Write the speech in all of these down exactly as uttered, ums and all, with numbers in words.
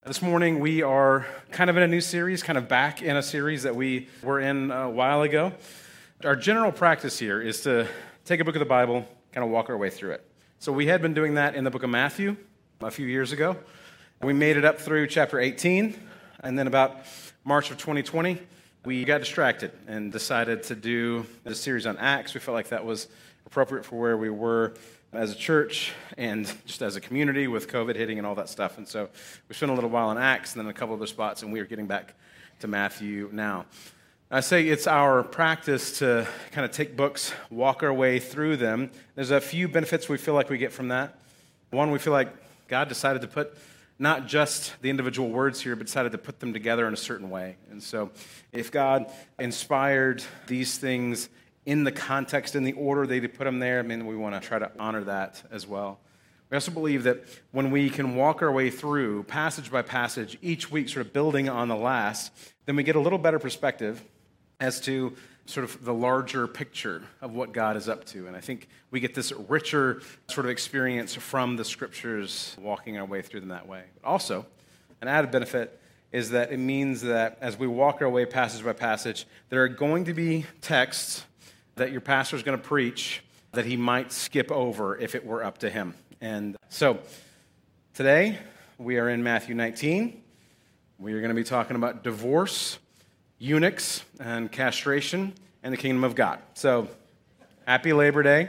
This morning we are kind of in a new series, kind of back in a series that we were in a while ago. Our general practice here is to take a book of the Bible, kind of walk our way through it. So we had been doing that in the book of Matthew a few years ago. We made it up through chapter eighteen, and then about March of twenty twenty, we got distracted and decided to do the series on Acts. We felt like that was appropriate for where we were as a church and just as a community with COVID hitting and all that stuff. And so we spent a little while in Acts and then a couple other spots, and we are getting back to Matthew now. I say it's our practice to kind of take books, walk our way through them. There's a few benefits we feel like we get from that. One, we feel like God decided to put not just the individual words here, but decided to put them together in a certain way. And so if God inspired these things in the context, in the order they put them there, I mean, we want to try to honor that as well. We also believe that when we can walk our way through passage by passage, each week sort of building on the last, then we get a little better perspective as to sort of the larger picture of what God is up to. And I think we get this richer sort of experience from the scriptures, walking our way through them that way. But also, an added benefit is that it means that as we walk our way passage by passage, there are going to be texts that your pastor is going to preach that he might skip over if it were up to him. And so today we are in Matthew nineteen. We are going to be talking about divorce, eunuchs, and castration, and the kingdom of God. So happy Labor Day.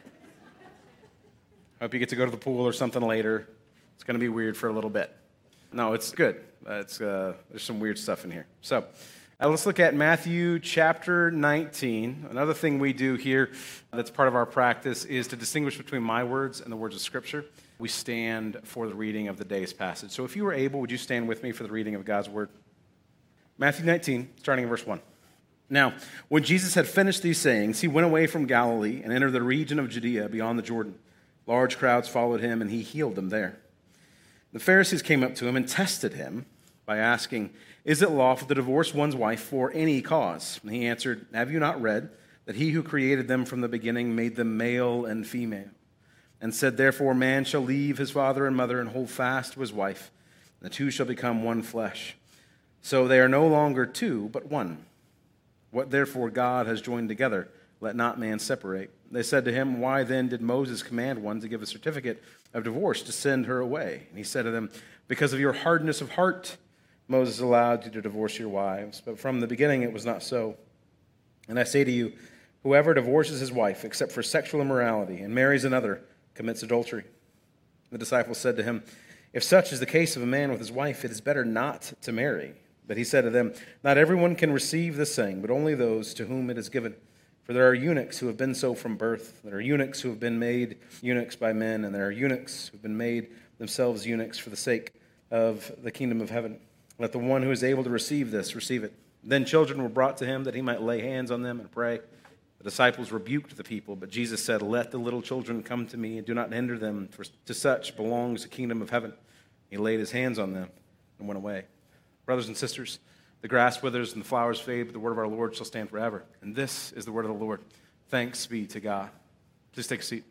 Hope you get to go to the pool or something later. It's going to be weird for a little bit. No, it's good. It's, uh, there's some weird stuff in here. So Uh, let's look at Matthew chapter nineteen. Another thing we do here that's part of our practice is to distinguish between my words and the words of Scripture. We stand for the reading of the day's passage. So if you were able, would you stand with me for the reading of God's word? Matthew nineteen, starting in verse one. Now, when Jesus had finished these sayings, he went away from Galilee and entered the region of Judea beyond the Jordan. Large crowds followed him, and he healed them there. The Pharisees came up to him and tested him by asking, "Is it lawful to divorce one's wife for any cause?" And he answered, "Have you not read that he who created them from the beginning made them male and female? And said, therefore, man shall leave his father and mother and hold fast to his wife, and the two shall become one flesh. So they are no longer two, but one. What therefore God has joined together, let not man separate." They said to him, "Why then did Moses command one to give a certificate of divorce to send her away?" And he said to them, "Because of your hardness of heart, Moses allowed you to divorce your wives, but from the beginning it was not so. And I say to you, whoever divorces his wife except for sexual immorality and marries another commits adultery." The disciples said to him, "If such is the case of a man with his wife, it is better not to marry." But he said to them, "Not everyone can receive this saying, but only those to whom it is given. For there are eunuchs who have been so from birth. There are eunuchs who have been made eunuchs by men, and there are eunuchs who have been made themselves eunuchs for the sake of the kingdom of heaven. Let the one who is able to receive this receive it." Then children were brought to him that he might lay hands on them and pray. The disciples rebuked the people, but Jesus said, "Let the little children come to me, and do not hinder them, for to such belongs the kingdom of heaven." He laid his hands on them and went away. Brothers and sisters, the grass withers and the flowers fade, but the word of our Lord shall stand forever. And this is the word of the Lord. Thanks be to God. Please take a seat.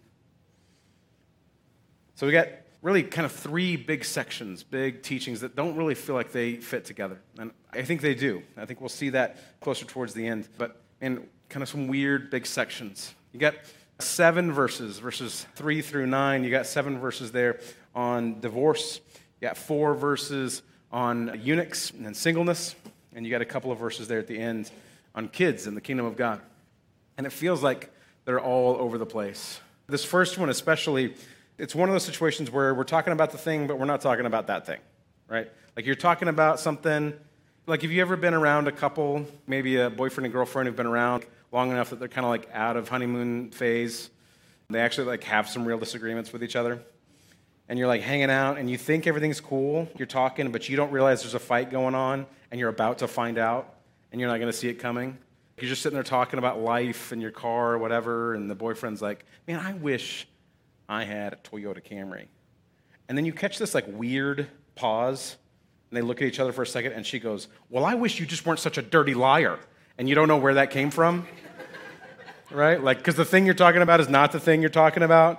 So we got really kind of three big sections, big teachings that don't really feel like they fit together. And I think they do. I think we'll see that closer towards the end. But in kind of some weird big sections. You got seven verses, verses three through nine. You got seven verses there on divorce. You got four verses on eunuchs and singleness. And you got a couple of verses there at the end on kids and the kingdom of God. And it feels like they're all over the place. This first one especially, it's one of those situations where we're talking about the thing, but we're not talking about that thing, right? Like you're talking about something, like have you ever been around a couple, maybe a boyfriend and girlfriend who've been around long enough that they're kind of like out of honeymoon phase? They actually like have some real disagreements with each other. And you're like hanging out and you think everything's cool, you're talking, but you don't realize there's a fight going on and you're about to find out and you're not going to see it coming. You're just sitting there talking about life and your car or whatever, and the boyfriend's like, "Man, I wish I had a Toyota Camry." And then you catch this like weird pause, and they look at each other for a second, and she goes, "Well, I wish you just weren't such a dirty liar." And you don't know where that came from, right? Like, because the thing you're talking about is not the thing you're talking about.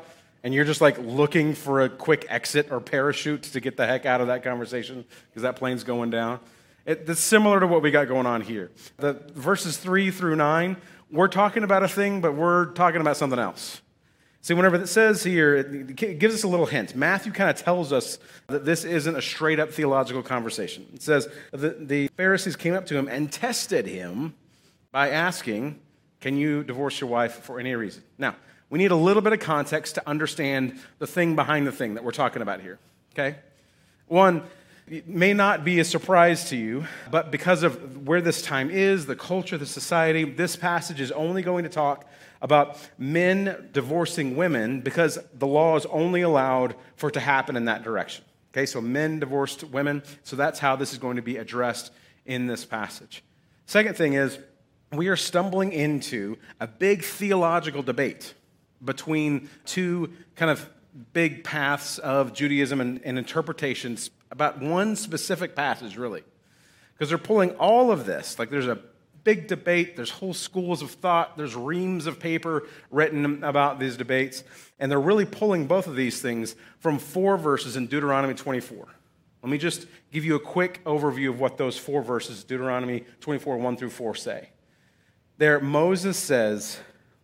and you're just like looking for a quick exit or parachute to get the heck out of that conversation because that plane's going down. It, it's similar to what we got going on here. The verses three through nine, we're talking about a thing, but we're talking about something else. See, whenever it says here, it gives us a little hint. Matthew kind of tells us that this isn't a straight-up theological conversation. It says that the Pharisees came up to him and tested him by asking, can you divorce your wife for any reason? Now, we need a little bit of context to understand the thing behind the thing that we're talking about here, okay? One, it may not be a surprise to you, but because of where this time is, the culture, the society, this passage is only going to talk about men divorcing women because the law is only allowed for it to happen in that direction. Okay, so men divorced women, so that's how this is going to be addressed in this passage. Second thing is, we are stumbling into a big theological debate between two kind of big paths of Judaism and, and interpretations about one specific passage, really. Because they're pulling all of this, like there's a big debate, there's whole schools of thought, there's reams of paper written about these debates, and they're really pulling both of these things from four verses in Deuteronomy twenty-four. Let me just give you a quick overview of what those four verses, Deuteronomy twenty-four, one through four, say. There, Moses says,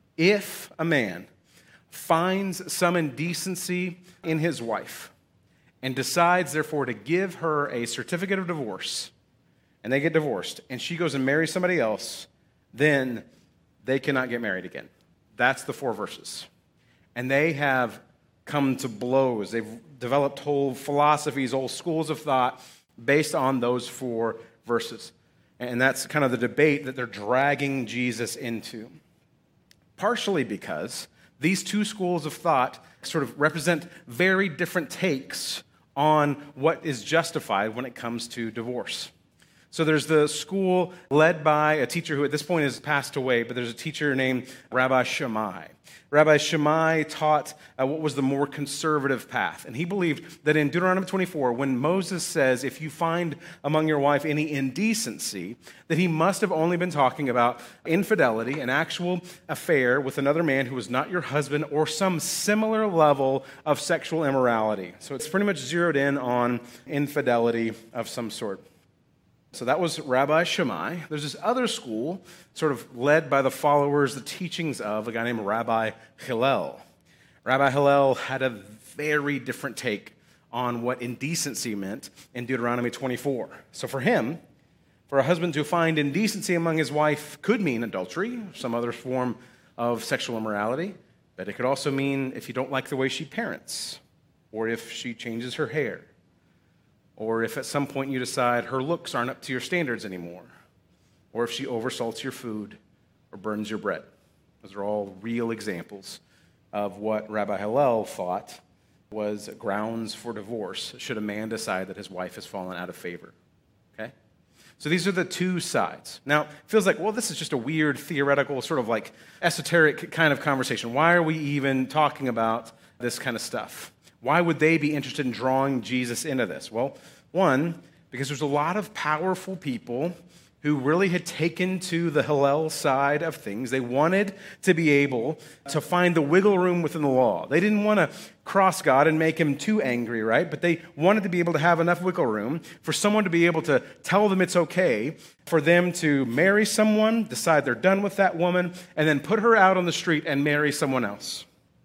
if a man finds some indecency in his wife and decides, therefore, to give her a certificate of divorce, and they get divorced, and she goes and marries somebody else, then they cannot get married again. That's the four verses. And they have come to blows. They've developed whole philosophies, whole schools of thought based on those four verses. And that's kind of the debate that they're dragging Jesus into. Partially because these two schools of thought sort of represent very different takes on what is justified when it comes to divorce. So there's the school led by a teacher who at this point has passed away, but there's a teacher named Rabbi Shammai. Rabbi Shammai taught uh, what was the more conservative path. And he believed that in Deuteronomy twenty-four, when Moses says, if you find among your wife any indecency, that he must have only been talking about infidelity, an actual affair with another man who was not your husband, or some similar level of sexual immorality. So it's pretty much zeroed in on infidelity of some sort. So that was Rabbi Shammai. There's this other school, sort of led by the followers, the teachings of a guy named Rabbi Hillel. Rabbi Hillel had a very different take on what indecency meant in Deuteronomy twenty-four. So for him, for a husband to find indecency among his wife could mean adultery, some other form of sexual immorality, but it could also mean if you don't like the way she parents, or if she changes her hair, or if at some point you decide her looks aren't up to your standards anymore, or if she oversalts your food or burns your bread. Those are all real examples of what Rabbi Hillel thought was grounds for divorce should a man decide that his wife has fallen out of favor. Okay? So these are the two sides. Now, it feels like, well, this is just a weird, theoretical, sort of like esoteric kind of conversation. Why are we even talking about this kind of stuff? Why would they be interested in drawing Jesus into this? Well, one, because there's a lot of powerful people who really had taken to the Hillel side of things. They wanted to be able to find the wiggle room within the law. They didn't want to cross God and make him too angry, right? But they wanted to be able to have enough wiggle room for someone to be able to tell them it's okay for them to marry someone, decide they're done with that woman, and then put her out on the street and marry someone else.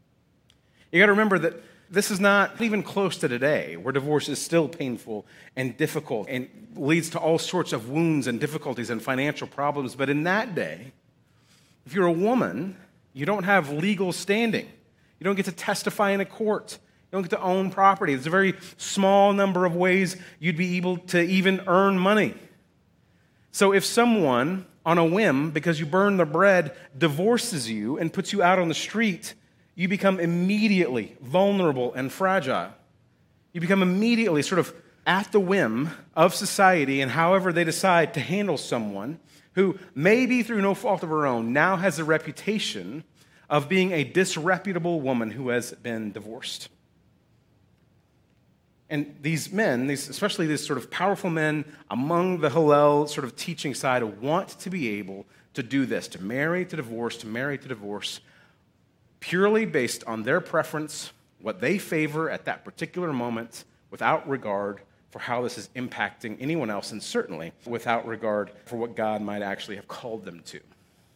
You got to remember that this is not even close to today, where divorce is still painful and difficult and leads to all sorts of wounds and difficulties and financial problems. But in that day, if you're a woman, you don't have legal standing. You don't get to testify in a court. You don't get to own property. There's a very small number of ways you'd be able to even earn money. So if someone, on a whim, because you burn the bread, divorces you and puts you out on the street, you become immediately vulnerable and fragile. You become immediately sort of at the whim of society and however they decide to handle someone who, maybe through no fault of her own, now has a reputation of being a disreputable woman who has been divorced. And these men, these, especially these sort of powerful men among the Hillel sort of teaching side, want to be able to do this, to marry, to divorce, to marry, to divorce, purely based on their preference what they favor at that particular moment without regard for how this is impacting anyone else, and certainly without regard for what God might actually have called them to.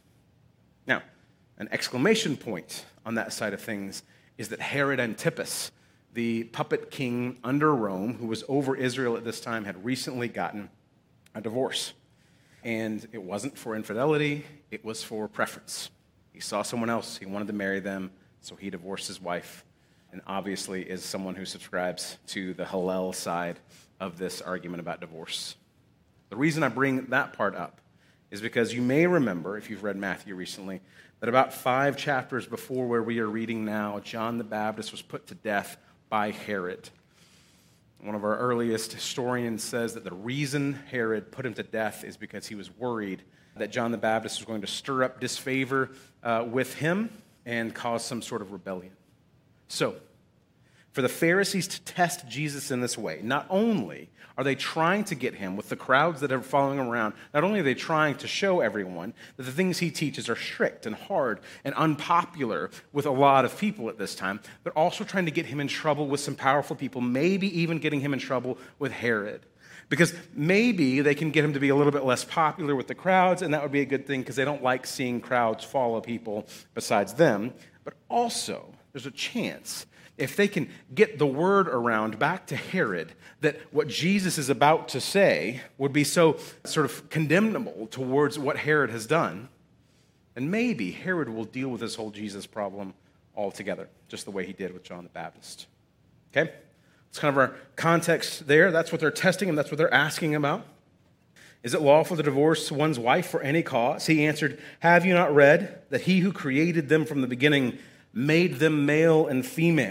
Now, an exclamation point on that side of things is that Herod Antipas, the puppet king under Rome, who was over Israel at this time, had recently gotten a divorce. And it wasn't for infidelity, it was for preference. He saw someone else, he wanted to marry them, so he divorced his wife, and obviously is someone who subscribes to the Hillel side of this argument about divorce. The reason I bring that part up is because you may remember, if you've read Matthew recently, that about five chapters before where we are reading now, John the Baptist was put to death by Herod. One of our earliest historians says that the reason Herod put him to death is because he was worried that John the Baptist was going to stir up disfavor uh, with him and cause some sort of rebellion. So, for the Pharisees to test Jesus in this way, not only are they trying to get him with the crowds that are following him around, not only are they trying to show everyone that the things he teaches are strict and hard and unpopular with a lot of people at this time, they're also trying to get him in trouble with some powerful people, maybe even getting him in trouble with Herod. Because maybe they can get him to be a little bit less popular with the crowds, and that would be a good thing because they don't like seeing crowds follow people besides them. But also, there's a chance, if they can get the word around back to Herod that what Jesus is about to say would be so sort of condemnable towards what Herod has done, then maybe Herod will deal with this whole Jesus problem altogether, just the way he did with John the Baptist. Okay? It's kind of our context there. That's what they're testing him. That's what they're asking about. Is it lawful to divorce one's wife for any cause? He answered, have you not read that he who created them from the beginning made them male and female?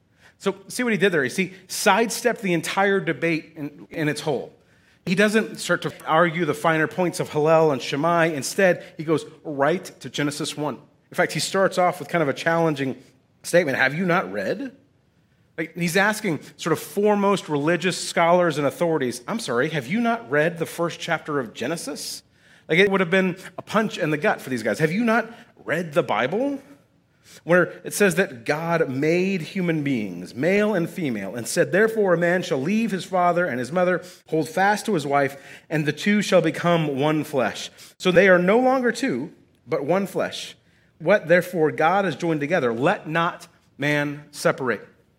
So see what he did there. You see, sidestepped the entire debate in, in its whole. He doesn't start to argue the finer points of Hillel and Shammai. Instead, he goes right to Genesis one. In fact, he starts off with kind of a challenging statement. Have you not read? Like, he's asking sort of foremost religious scholars and authorities, I'm sorry, have you not read the first chapter of Genesis? Like, it would have been a punch in the gut for these guys. Have you not read the Bible? Where it says that God made human beings, male and female, and said, therefore a man shall leave his father and his mother, hold fast to his wife, and the two shall become one flesh. So they are no longer two, but one flesh. What therefore God has joined together, let not man separate.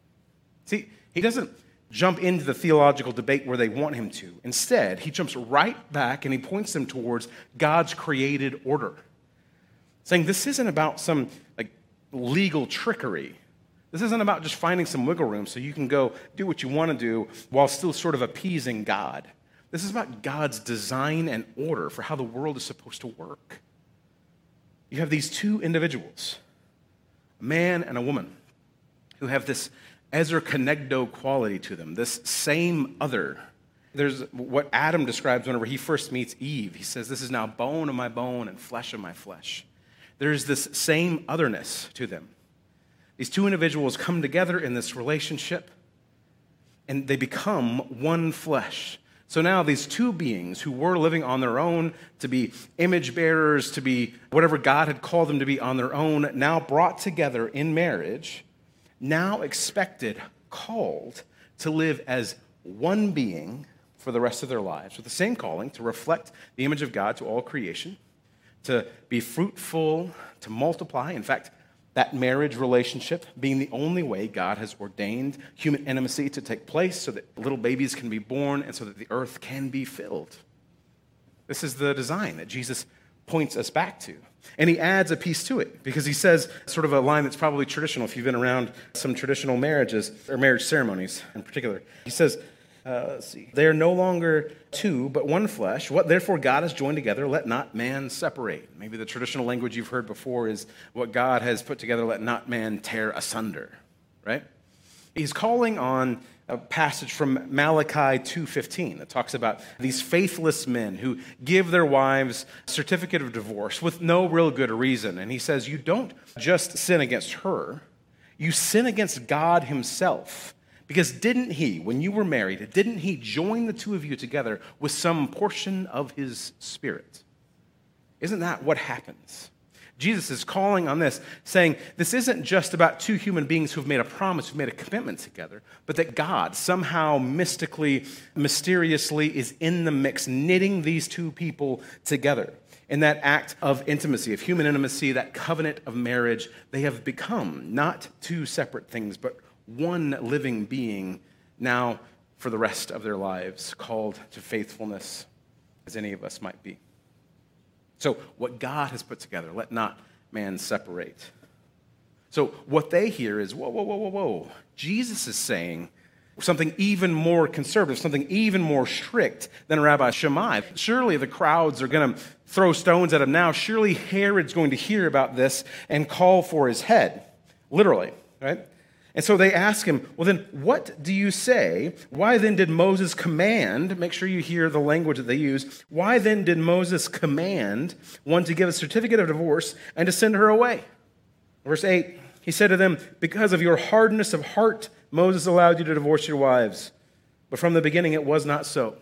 See, he doesn't jump into the theological debate where they want him to. Instead, he jumps right back and he points them towards God's created order, saying this isn't about some like legal trickery. This isn't about just finding some wiggle room so you can go do what you want to do while still sort of appeasing God. This is about God's design and order for how the world is supposed to work. You have these two individuals, a man and a woman, who have this Ezer Kenegdo quality to them, this same other. There's what Adam describes whenever he first meets Eve. He says, this is now bone of my bone and flesh of my flesh. There's this same otherness to them. These two individuals come together in this relationship, and they become one flesh. So now these two beings who were living on their own, to be image bearers, to be whatever God had called them to be on their own, now brought together in marriage, now expected, called to live as one being for the rest of their lives, with the same calling to reflect the image of God to all creation, to be fruitful, to multiply. In fact, that marriage relationship being the only way God has ordained human intimacy to take place so that little babies can be born and so that the earth can be filled. This is the design that Jesus points us back to. And he adds a piece to it because he says sort of a line that's probably traditional if you've been around some traditional marriages or marriage ceremonies in particular. He says, uh, let's see, they are no longer two, but one flesh. What therefore God has joined together, let not man separate. Maybe the traditional language you've heard before is what God has put together, let not man tear asunder, right? He's calling on a passage from Malachi two fifteen that talks about these faithless men who give their wives a certificate of divorce with no real good reason. And he says, you don't just sin against her, you sin against God himself. Because didn't he, when you were married, didn't he join the two of you together with some portion of his spirit? Isn't that what happens? Jesus is calling on this, saying this isn't just about two human beings who've made a promise, who've made a commitment together, but that God somehow mystically, mysteriously is in the mix, knitting these two people together. In that act of intimacy, of human intimacy, that covenant of marriage, they have become not two separate things, but one living being now for the rest of their lives, called to faithfulness as any of us might be. So what God has put together, let not man separate. So what they hear is, whoa, whoa, whoa, whoa, whoa. Jesus is saying something even more conservative, something even more strict than Rabbi Shammai. Surely the crowds are going to throw stones at him now. Surely Herod's going to hear about this and call for his head, literally, right? And so they ask him, well, then what do you say? Why then did Moses command, make sure you hear the language that they use, why then did Moses command one to give a certificate of divorce and to send her away? Verse eight, he said to them, because of your hardness of heart, Moses allowed you to divorce your wives. But from the beginning it was not so.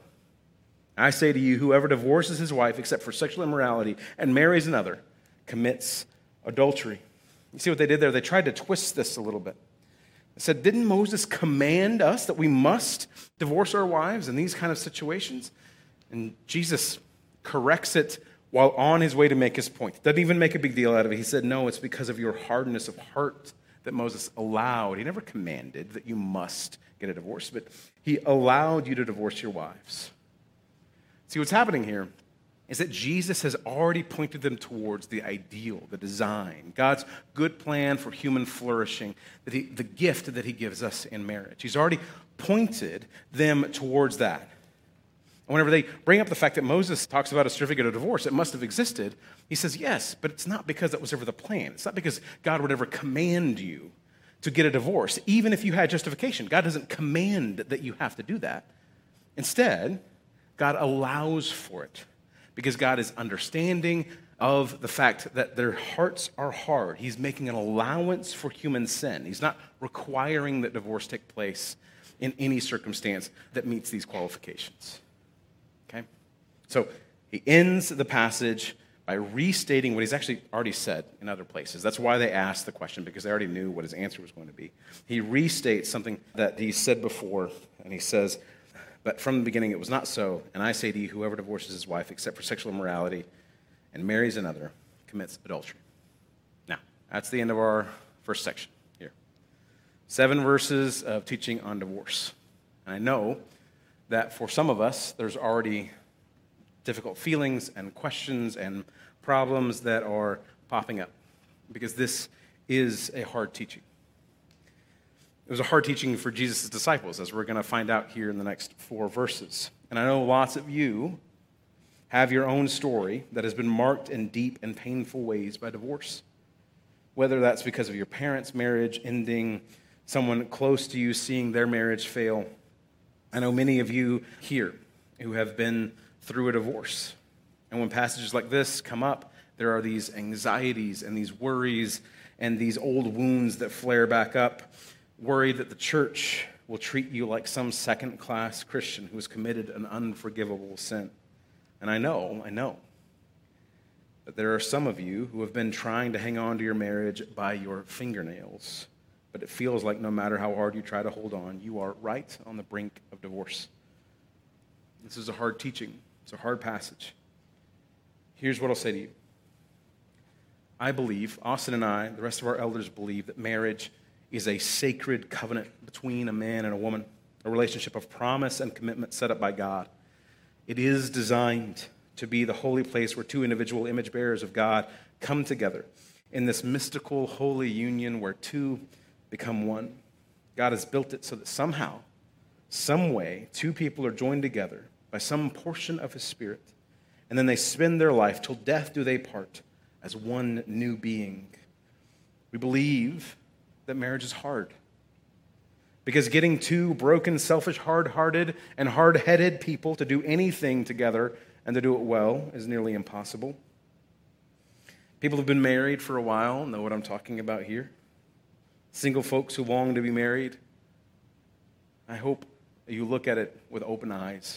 I say to you, whoever divorces his wife except for sexual immorality and marries another commits adultery. You see what they did there? They tried to twist this a little bit. They said, didn't Moses command us that we must divorce our wives in these kind of situations? And Jesus corrects it while on his way to make his point. Doesn't even make a big deal out of it. He said, no, it's because of your hardness of heart that Moses allowed. He never commanded that you must get a divorce, but he allowed you to divorce your wives. See, what's happening here is that Jesus has already pointed them towards the ideal, the design, God's good plan for human flourishing, that he, the gift that he gives us in marriage. He's already pointed them towards that. And whenever they bring up the fact that Moses talks about a certificate of divorce, it must have existed, he says, yes, but it's not because that was ever the plan. It's not because God would ever command you to get a divorce, even if you had justification. God doesn't command that you have to do that. Instead, God allows for it, because God is understanding of the fact that their hearts are hard. He's making an allowance for human sin. He's not requiring that divorce take place in any circumstance that meets these qualifications. Okay? So he ends the passage by restating what he's actually already said in other places. That's why they asked the question, because they already knew what his answer was going to be. He restates something that he said before, and he says, but from the beginning it was not so, and I say to you, whoever divorces his wife except for sexual immorality and marries another commits adultery. Now, that's the end of our first section here. Seven verses of teaching on divorce. And I know that for some of us, there's already difficult feelings and questions and problems that are popping up, because this is a hard teaching. It was a hard teaching for Jesus' disciples, as we're going to find out here in the next four verses. And I know lots of you have your own story that has been marked in deep and painful ways by divorce. Whether that's because of your parents' marriage ending, someone close to you seeing their marriage fail. I know many of you here who have been through a divorce. And when passages like this come up, there are these anxieties and these worries and these old wounds that flare back up. Worried that the church will treat you like some second-class Christian who has committed an unforgivable sin. And I know, I know, that there are some of you who have been trying to hang on to your marriage by your fingernails, but it feels like no matter how hard you try to hold on, you are right on the brink of divorce. This is a hard teaching. It's a hard passage. Here's what I'll say to you. I believe, Austin and I, the rest of our elders believe, that marriage is a sacred covenant between a man and a woman, a relationship of promise and commitment set up by God. It is designed to be the holy place where two individual image bearers of God come together in this mystical holy union where two become one. God has built it so that somehow, some way, two people are joined together by some portion of his Spirit, and then they spend their life till death do they part as one new being. We believe that marriage is hard, because getting two broken, selfish, hard-hearted, and hard-headed people to do anything together and to do it well is nearly impossible. People who've been married for a while know what I'm talking about here. Single folks who long to be married, I hope you look at it with open eyes.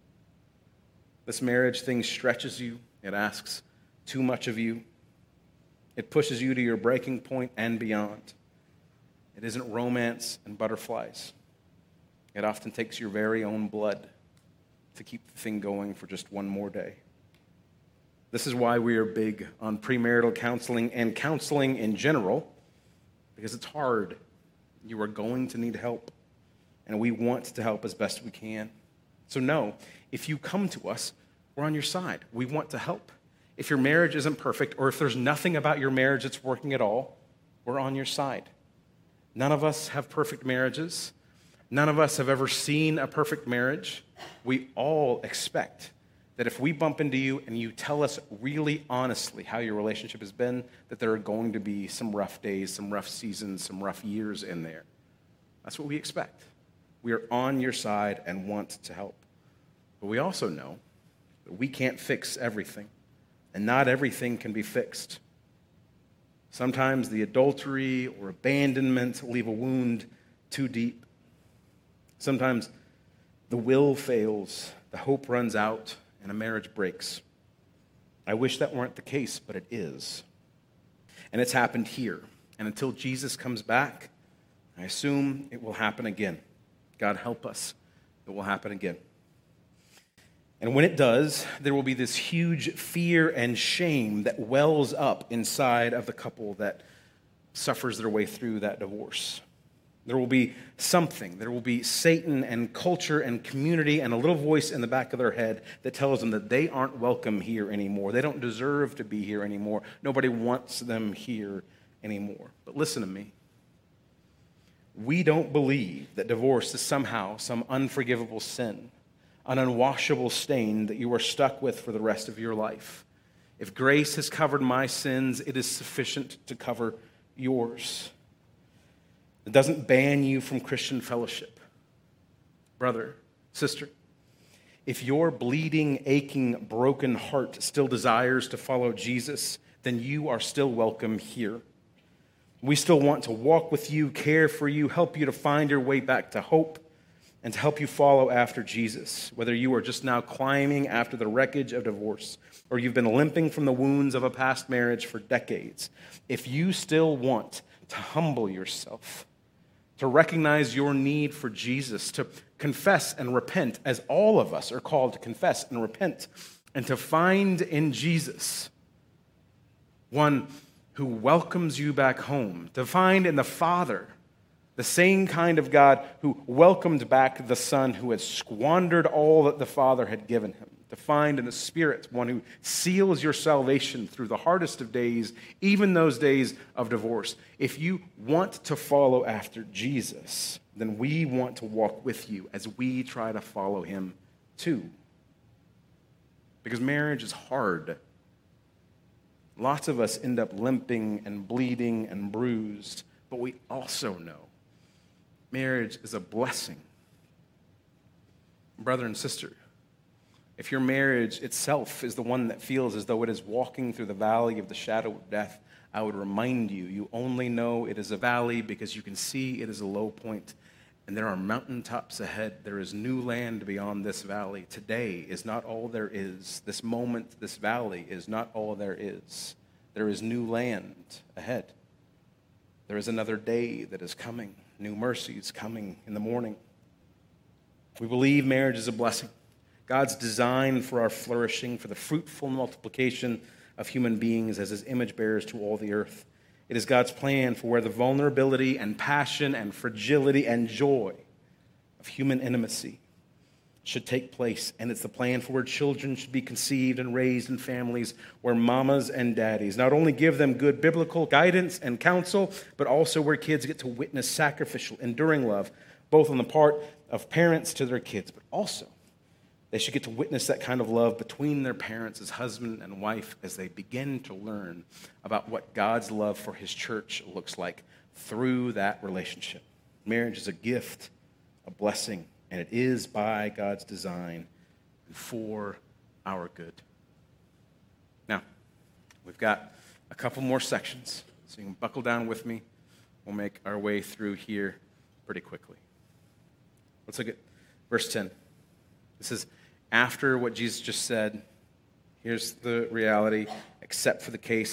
This marriage thing stretches you. It asks too much of you. It pushes you to your breaking point and beyond. It isn't romance and butterflies. It often takes your very own blood to keep the thing going for just one more day. This is why we are big on premarital counseling and counseling in general, because it's hard. You are going to need help, and we want to help as best we can. So know, if you come to us, we're on your side. We want to help. If your marriage isn't perfect, or if there's nothing about your marriage that's working at all, we're on your side. None of us have perfect marriages. None of us have ever seen a perfect marriage. We all expect that if we bump into you and you tell us really honestly how your relationship has been, that there are going to be some rough days, some rough seasons, some rough years in there. That's what we expect. We are on your side and want to help. But we also know that we can't fix everything, and not everything can be fixed. Sometimes the adultery or abandonment leave a wound too deep. Sometimes the will fails, the hope runs out, and a marriage breaks. I wish that weren't the case, but it is. And it's happened here. And until Jesus comes back, I assume it will happen again. God help us, it will happen again. And when it does, there will be this huge fear and shame that wells up inside of the couple that suffers their way through that divorce. There will be something. There will be Satan and culture and community and a little voice in the back of their head that tells them that they aren't welcome here anymore. They don't deserve to be here anymore. Nobody wants them here anymore. But listen to me. We don't believe that divorce is somehow some unforgivable sin, an unwashable stain that you are stuck with for the rest of your life. If grace has covered my sins, it is sufficient to cover yours. It doesn't ban you from Christian fellowship. Brother, sister, if your bleeding, aching, broken heart still desires to follow Jesus, then you are still welcome here. We still want to walk with you, care for you, help you to find your way back to hope, and to help you follow after Jesus, whether you are just now climbing after the wreckage of divorce or you've been limping from the wounds of a past marriage for decades. If you still want to humble yourself, to recognize your need for Jesus, to confess and repent, as all of us are called to confess and repent, and to find in Jesus one who welcomes you back home, to find in the Father the same kind of God who welcomed back the Son who had squandered all that the Father had given him, to find in the Spirit one who seals your salvation through the hardest of days, even those days of divorce. If you want to follow after Jesus, then we want to walk with you as we try to follow him too. Because marriage is hard. Lots of us end up limping and bleeding and bruised, but we also know marriage is a blessing. Brother and sister, if your marriage itself is the one that feels as though it is walking through the valley of the shadow of death, I would remind you, you only know it is a valley because you can see it is a low point, and there are mountaintops ahead. There is new land beyond this valley. Today is not all there is. This moment, this valley is not all there is. There is new land ahead. There is another day that is coming. New mercies coming in the morning. We believe marriage is a blessing. God's design for our flourishing, for the fruitful multiplication of human beings as his image bearers to all the earth. It is God's plan for where the vulnerability and passion and fragility and joy of human intimacy should take place. And it's the plan for where children should be conceived and raised in families where mamas and daddies not only give them good biblical guidance and counsel, but also where kids get to witness sacrificial, enduring love, both on the part of parents to their kids, but also they should get to witness that kind of love between their parents as husband and wife as they begin to learn about what God's love for his church looks like through that relationship. Marriage is a gift, a blessing, and it is by God's design and for our good. Now, we've got a couple more sections, so you can buckle down with me. We'll make our way through here pretty quickly. Let's look at verse ten. This is after what Jesus just said. Here's the reality, except for the case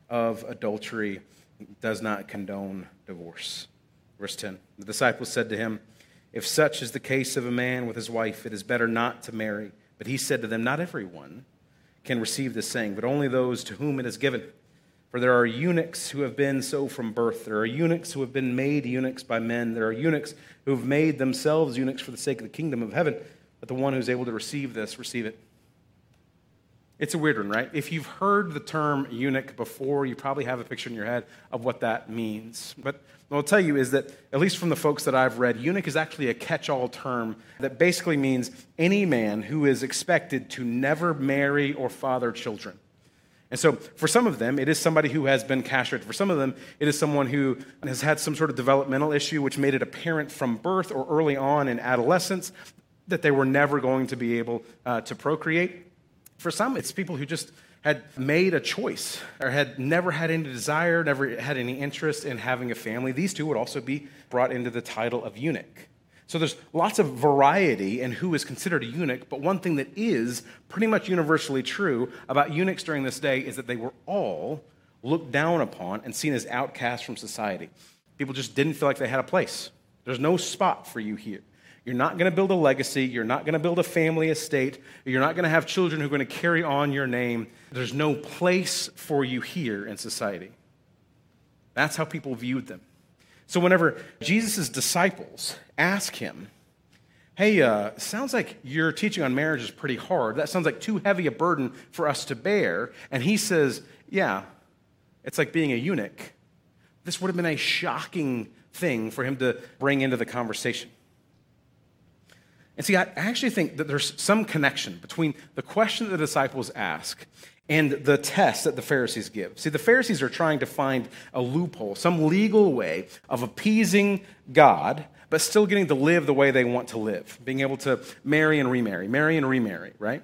of adultery does not condone divorce. Verse ten, the disciples said to him, if such is the case of a man with his wife, it is better not to marry. But he said to them, not everyone can receive this saying, but only those to whom it is given. For there are eunuchs who have been so from birth. There are eunuchs who have been made eunuchs by men. There are eunuchs who have made themselves eunuchs for the sake of the kingdom of heaven. But the one who's able to receive this, receive it. It's a weird one, right? If you've heard the term eunuch before, you probably have a picture in your head of what that means. But what I'll tell you is that, at least from the folks that I've read, eunuch is actually a catch-all term that basically means any man who is expected to never marry or father children. And so for some of them, it is somebody who has been castrated. For some of them, it is someone who has had some sort of developmental issue which made it apparent from birth or early on in adolescence that they were never going to be able uh, to procreate. For some, it's people who just had made a choice or had never had any desire, never had any interest in having a family. These two would also be brought into the title of eunuch. So there's lots of variety in who is considered a eunuch, but one thing that is pretty much universally true about eunuchs during this day is that they were all looked down upon and seen as outcasts from society. People just didn't feel like they had a place. There's no spot for you here. You're not going to build a legacy. You're not going to build a family estate. You're not going to have children who are going to carry on your name. There's no place for you here in society. That's how people viewed them. So whenever Jesus' disciples ask him, hey, uh, sounds like your teaching on marriage is pretty hard. That sounds like too heavy a burden for us to bear. And he says, yeah, it's like being a eunuch. This would have been a shocking thing for him to bring into the conversation. And see, I actually think that there's some connection between the question that the disciples ask and the test that the Pharisees give. See, the Pharisees are trying to find a loophole, some legal way of appeasing God, but still getting to live the way they want to live, being able to marry and remarry, marry and remarry, right?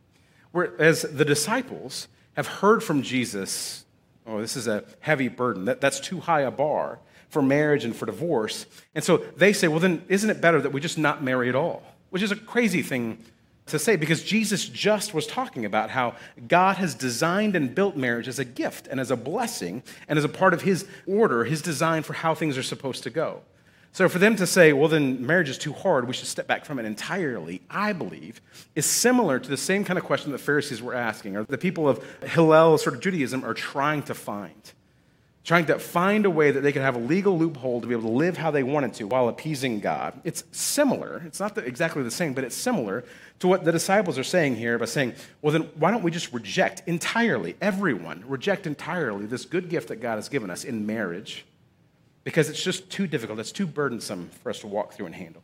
Whereas the disciples have heard from Jesus, oh, this is a heavy burden. That, that's too high a bar for marriage and for divorce. And so they say, well, then isn't it better that we just not marry at all? Which is a crazy thing to say because Jesus just was talking about how God has designed and built marriage as a gift and as a blessing and as a part of his order, his design for how things are supposed to go. So for them to say, well, then marriage is too hard, we should step back from it entirely, I believe, is similar to the same kind of question the Pharisees were asking, or the people of Hillel sort of Judaism are trying to find. Trying to find a way that they could have a legal loophole to be able to live how they wanted to while appeasing God. It's similar. It's not the, exactly the same, but it's similar to what the disciples are saying here by saying, well, then why don't we just reject entirely, everyone, reject entirely this good gift that God has given us in marriage because it's just too difficult. It's too burdensome for us to walk through and handle.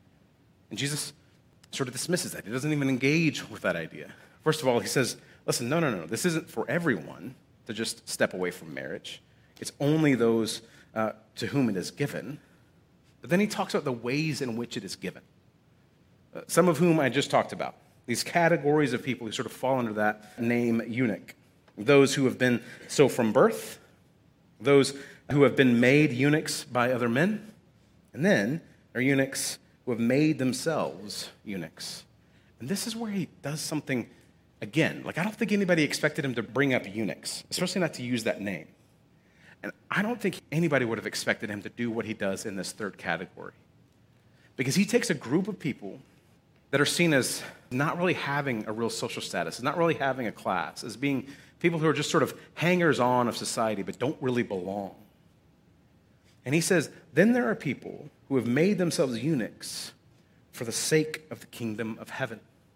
And Jesus sort of dismisses that. He doesn't even engage with that idea. First of all, he says, listen, no, no, no, this isn't for everyone to just step away from marriage. It's only those uh, to whom it is given. But then he talks about the ways in which it is given. Uh, some of whom I just talked about. These categories of people who sort of fall under that name eunuch. Those who have been so from birth. Those who have been made eunuchs by other men. And then there are eunuchs who have made themselves eunuchs. And this is where he does something, again, like I don't think anybody expected him to bring up eunuchs, especially not to use that name. And I don't think anybody would have expected him to do what he does in this third category. Because he takes a group of people that are seen as not really having a real social status, not really having a class, as being people who are just sort of hangers-on of society but don't really belong. And he says, then there are people who have made themselves eunuchs for the sake of the kingdom of heaven.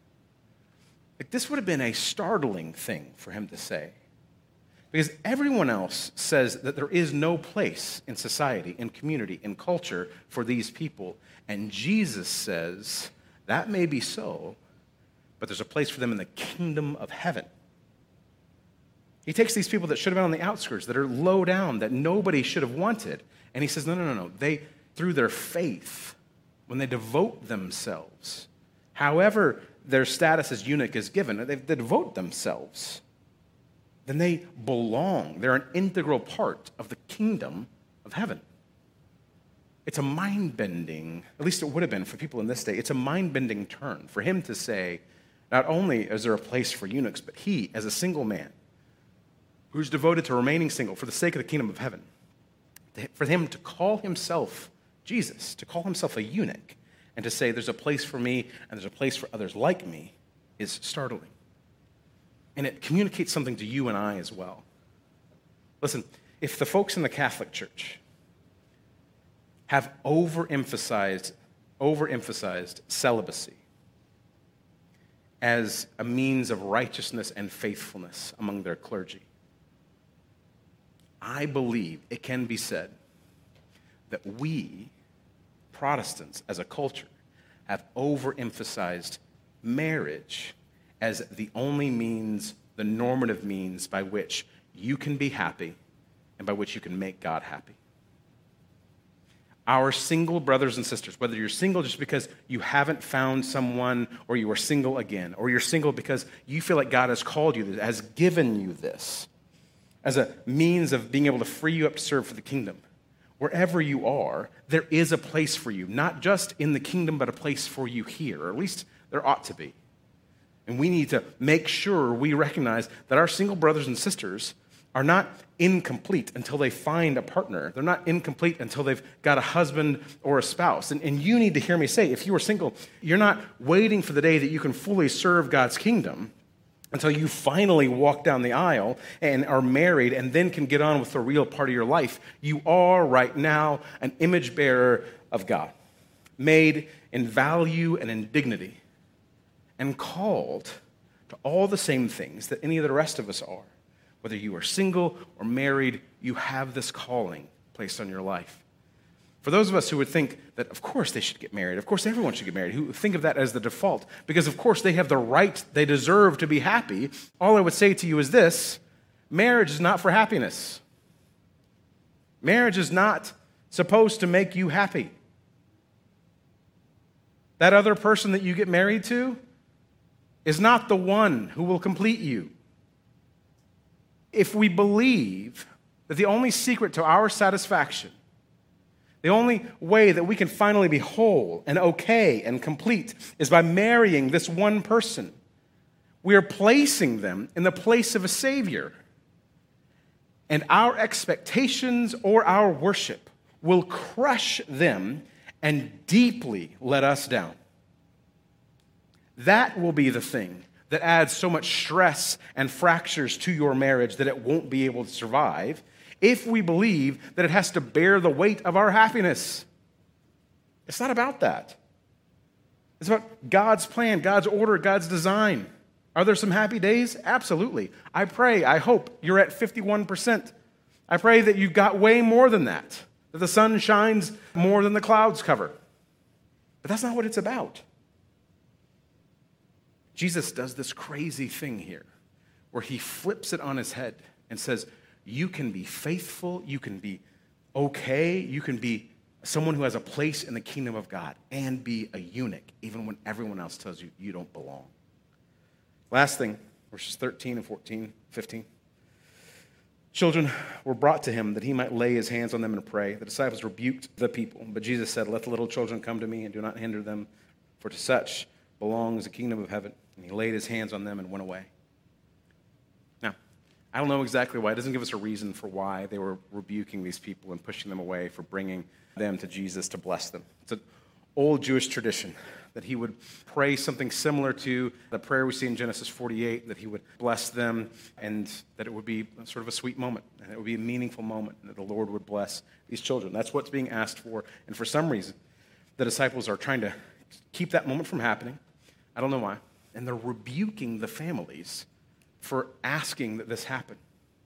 Like, this would have been a startling thing for him to say. Because everyone else says that there is no place in society, in community, in culture for these people. And Jesus says, that may be so, but there's a place for them in the kingdom of heaven. He takes these people that should have been on the outskirts, that are low down, that nobody should have wanted, and he says, no, no, no, no. They, through their faith, when they devote themselves, however their status as eunuch is given, they, they devote themselves, then they belong. They're an integral part of the kingdom of heaven. It's a mind-bending, at least it would have been for people in this day, it's a mind-bending turn for him to say, not only is there a place for eunuchs, but he, as a single man, who's devoted to remaining single for the sake of the kingdom of heaven, for him to call himself Jesus, to call himself a eunuch, and to say there's a place for me and there's a place for others like me is startling. And it communicates something to you and I as well. Listen, if the folks in the Catholic Church have overemphasized, overemphasized celibacy as a means of righteousness and faithfulness among their clergy, I believe it can be said that we, Protestants as a culture, have overemphasized marriage as the only means, the normative means by which you can be happy and by which you can make God happy. Our single brothers and sisters, whether you're single just because you haven't found someone, or you are single again, or you're single because you feel like God has called you, has given you this as a means of being able to free you up to serve for the kingdom. Wherever you are, there is a place for you, not just in the kingdom, but a place for you here, or at least there ought to be. And we need to make sure we recognize that our single brothers and sisters are not incomplete until they find a partner. They're not incomplete until they've got a husband or a spouse. And, and you need to hear me say, if you are single, you're not waiting for the day that you can fully serve God's kingdom until you finally walk down the aisle and are married and then can get on with the real part of your life. You are right now an image bearer of God, made in value and in dignity, and called to all the same things that any of the rest of us are. Whether you are single or married, you have this calling placed on your life. For those of us who would think that, of course, they should get married, of course, everyone should get married, who think of that as the default, because, of course, they have the right, they deserve to be happy, all I would say to you is this: marriage is not for happiness. Marriage is not supposed to make you happy. That other person that you get married to is not the one who will complete you. If we believe that the only secret to our satisfaction, the only way that we can finally be whole and okay and complete is by marrying this one person, we are placing them in the place of a Savior. And our expectations or our worship will crush them and deeply let us down. That will be the thing that adds so much stress and fractures to your marriage that it won't be able to survive if we believe that it has to bear the weight of our happiness. It's not about that. It's about God's plan, God's order, God's design. Are there some happy days? Absolutely. I pray, I hope you're at fifty-one percent. I pray that you've got way more than that, that the sun shines more than the clouds cover. But that's not what it's about. Jesus does this crazy thing here where he flips it on his head and says, you can be faithful, you can be okay, you can be someone who has a place in the kingdom of God and be a eunuch, even when everyone else tells you you don't belong. Last thing, verses thirteen and fourteen, fifteen. Children were brought to him that he might lay his hands on them and pray. The disciples rebuked the people, but Jesus said, let the little children come to me and do not hinder them, for to such belongs the kingdom of heaven. And he laid his hands on them and went away. Now, I don't know exactly why. It doesn't give us a reason for why they were rebuking these people and pushing them away for bringing them to Jesus to bless them. It's an old Jewish tradition that he would pray something similar to the prayer we see in Genesis forty-eight, that he would bless them and that it would be sort of a sweet moment, and it would be a meaningful moment, and that the Lord would bless these children. That's what's being asked for, and for some reason, the disciples are trying to keep that moment from happening. I don't know why. And they're rebuking the families for asking that this happen.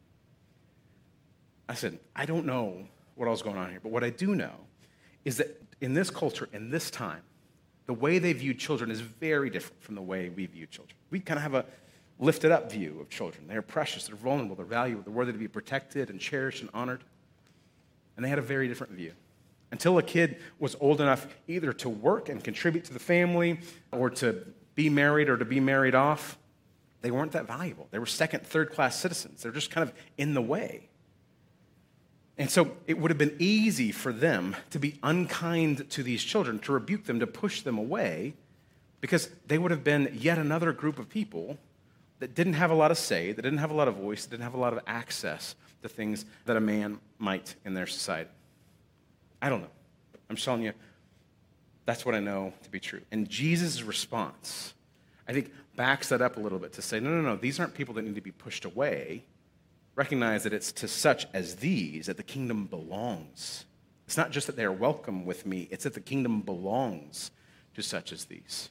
I said, I don't know what else is going on here, but what I do know is that in this culture, in this time, the way they view children is very different from the way we view children. We kind of have a lifted up view of children. They're precious, they're vulnerable, they're valuable, they're worthy to be protected and cherished and honored. And they had a very different view. Until a kid was old enough either to work and contribute to the family or to be married or to be married off, they weren't that valuable. They were second, third class citizens. They're just kind of in the way. And so it would have been easy for them to be unkind to these children, to rebuke them, to push them away, because they would have been yet another group of people that didn't have a lot of say, that didn't have a lot of voice, that didn't have a lot of access to things that a man might in their society. I don't know. I'm just telling you, that's what I know to be true. And Jesus' response, I think, backs that up a little bit to say, no, no, no, these aren't people that need to be pushed away. Recognize that it's to such as these that the kingdom belongs. It's not just that they are welcome with me, it's that the kingdom belongs to such as these.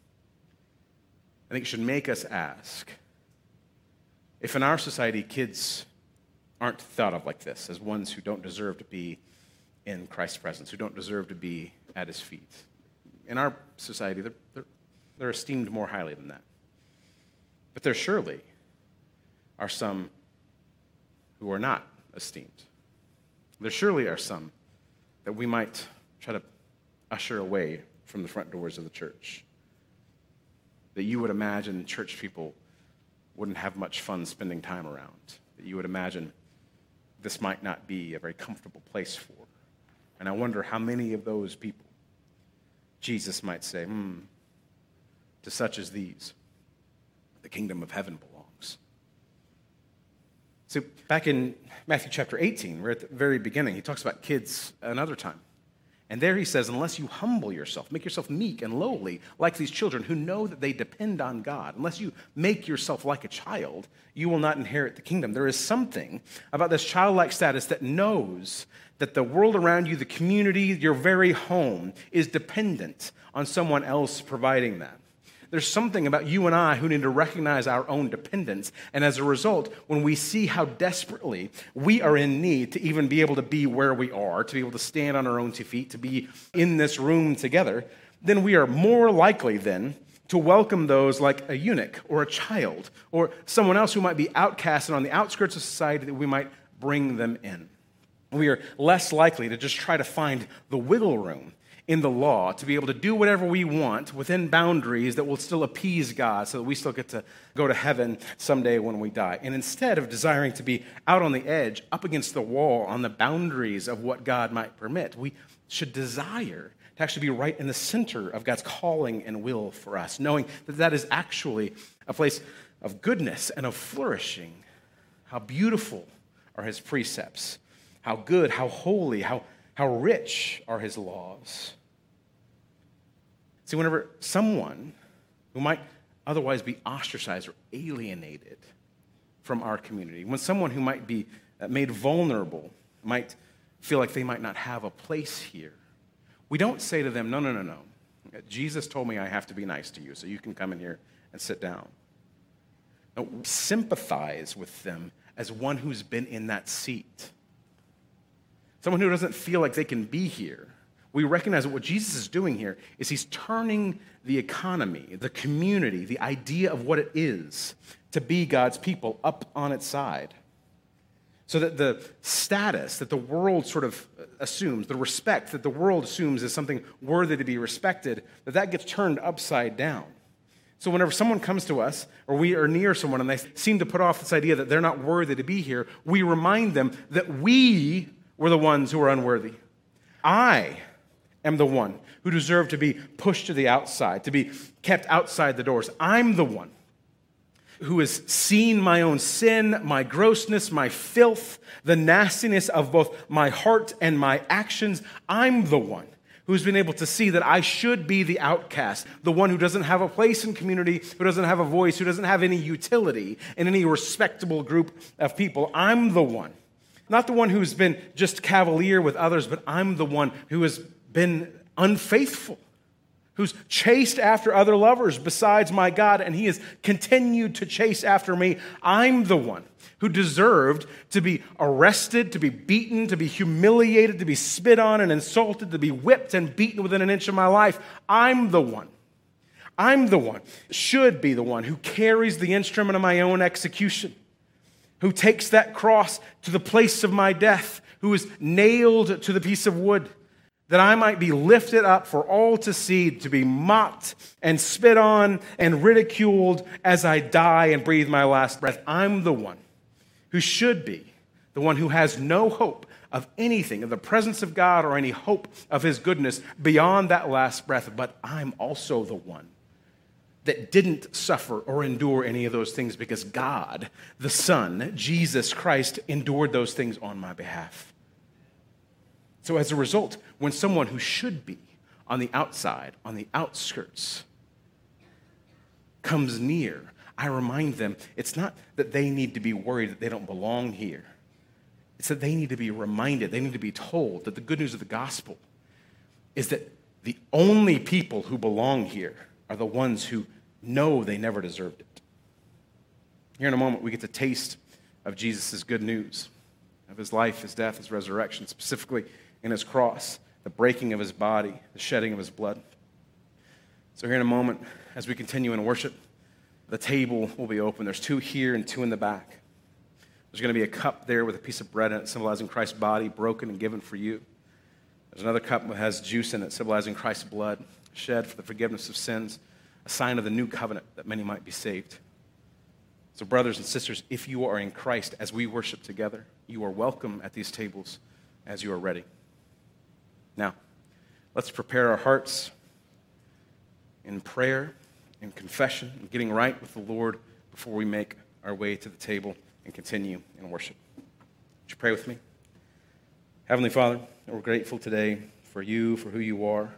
I think it should make us ask, if in our society kids aren't thought of like this, as ones who don't deserve to be in Christ's presence, who don't deserve to be at his feet. In our society, they're, they're, they're esteemed more highly than that. But there surely are some who are not esteemed. There surely are some that we might try to usher away from the front doors of the church. That you would imagine church people wouldn't have much fun spending time around. That you would imagine this might not be a very comfortable place for. And I wonder how many of those people Jesus might say, hmm, to such as these, the kingdom of heaven belongs. So back in Matthew chapter eighteen, we're at the very beginning, he talks about kids another time. And there he says, unless you humble yourself, make yourself meek and lowly, like these children who know that they depend on God, unless you make yourself like a child, you will not inherit the kingdom. There is something about this childlike status that knows that the world around you, the community, your very home, is dependent on someone else providing that. There's something about you and I who need to recognize our own dependence. And as a result, when we see how desperately we are in need to even be able to be where we are, to be able to stand on our own two feet, to be in this room together, then we are more likely then to welcome those like a eunuch or a child or someone else who might be outcast and on the outskirts of society, that we might bring them in. We are less likely to just try to find the wiggle room in the law to be able to do whatever we want within boundaries that will still appease God so that we still get to go to heaven someday when we die. And instead of desiring to be out on the edge, up against the wall, on the boundaries of what God might permit, we should desire to actually be right in the center of God's calling and will for us, knowing that that is actually a place of goodness and of flourishing. How beautiful are his precepts, how good, how holy, how, how rich are his laws. See, whenever someone who might otherwise be ostracized or alienated from our community, when someone who might be made vulnerable might feel like they might not have a place here, we don't say to them, no, no, no, no. Jesus told me I have to be nice to you, so you can come in here and sit down. No, we sympathize with them as one who's been in that seat. Someone who doesn't feel like they can be here. We recognize that what Jesus is doing here is he's turning the economy, the community, the idea of what it is to be God's people up on its side. So that the status that the world sort of assumes, the respect that the world assumes is something worthy to be respected, that that gets turned upside down. So whenever someone comes to us, or we are near someone and they seem to put off this idea that they're not worthy to be here, we remind them that we were the ones who are unworthy. I am the one who deserved to be pushed to the outside, to be kept outside the doors. I'm the one who has seen my own sin, my grossness, my filth, the nastiness of both my heart and my actions. I'm the one who's been able to see that I should be the outcast, the one who doesn't have a place in community, who doesn't have a voice, who doesn't have any utility in any respectable group of people. I'm the one. Not the one who's been just cavalier with others, but I'm the one who has been unfaithful, who's chased after other lovers besides my God, and he has continued to chase after me. I'm the one who deserved to be arrested, to be beaten, to be humiliated, to be spit on and insulted, to be whipped and beaten within an inch of my life. I'm the one. I'm the one, should be the one who carries the instrument of my own execution, who takes that cross to the place of my death, who is nailed to the piece of wood, that I might be lifted up for all to see, to be mocked and spit on and ridiculed as I die and breathe my last breath. I'm the one who should be the one who has no hope of anything, of the presence of God or any hope of his goodness beyond that last breath, but I'm also the one that didn't suffer or endure any of those things because God, the Son, Jesus Christ, endured those things on my behalf. So as a result, when someone who should be on the outside, on the outskirts, comes near, I remind them it's not that they need to be worried that they don't belong here. It's that they need to be reminded, they need to be told that the good news of the gospel is that the only people who belong here are the ones who know they never deserved it. Here in a moment, we get to taste of Jesus' good news, of his life, his death, his resurrection, specifically in his cross, the breaking of his body, the shedding of his blood. So here in a moment, as we continue in worship, the table will be open. There's two here and two in the back. There's going to be a cup there with a piece of bread in it, symbolizing Christ's body broken and given for you. There's another cup that has juice in it, symbolizing Christ's blood shed for the forgiveness of sins, a sign of the new covenant that many might be saved. So brothers and sisters, if you are in Christ, as we worship together, you are welcome at these tables as you are ready. Now, let's prepare our hearts in prayer, in confession, and getting right with the Lord before we make our way to the table and continue in worship. Would you pray with me? Heavenly Father, we're grateful today for you, for who you are.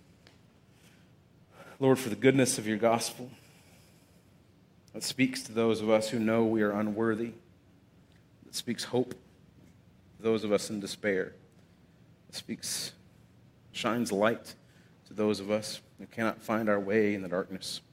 Lord, for the goodness of your gospel that speaks to those of us who know we are unworthy, that speaks hope to those of us in despair, that speaks, shines light to those of us who cannot find our way in the darkness,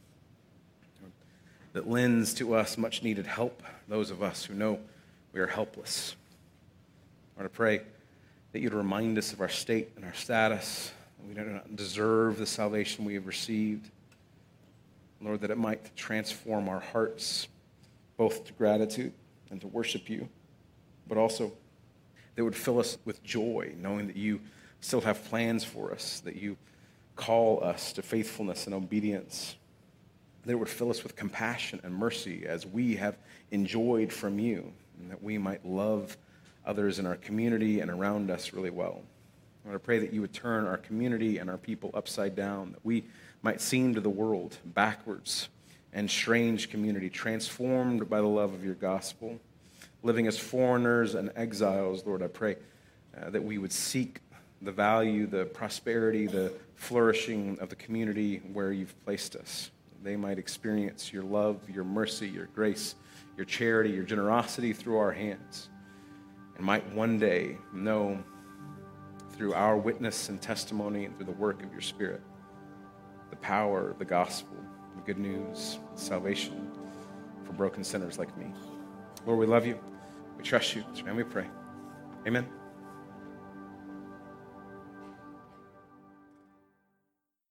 that lends to us much needed help, those of us who know we are helpless. Lord, I pray that you'd remind us of our state and our status. We do not deserve the salvation we have received. Lord, that it might transform our hearts, both to gratitude and to worship you, but also that would fill us with joy, knowing that you still have plans for us, that you call us to faithfulness and obedience, that it would fill us with compassion and mercy as we have enjoyed from you, and that we might love others in our community and around us really well. Lord, I pray that you would turn our community and our people upside down, that we might seem to the world backwards and strange community, transformed by the love of your gospel, living as foreigners and exiles. Lord, I pray uh, that we would seek the value, the prosperity, the flourishing of the community where you've placed us. They might experience your love, your mercy, your grace, your charity, your generosity through our hands, and might one day know through our witness and testimony and through the work of your Spirit the power of the gospel, the good news, the salvation for broken sinners like me. Lord, we love you. We trust you. And we pray. Amen.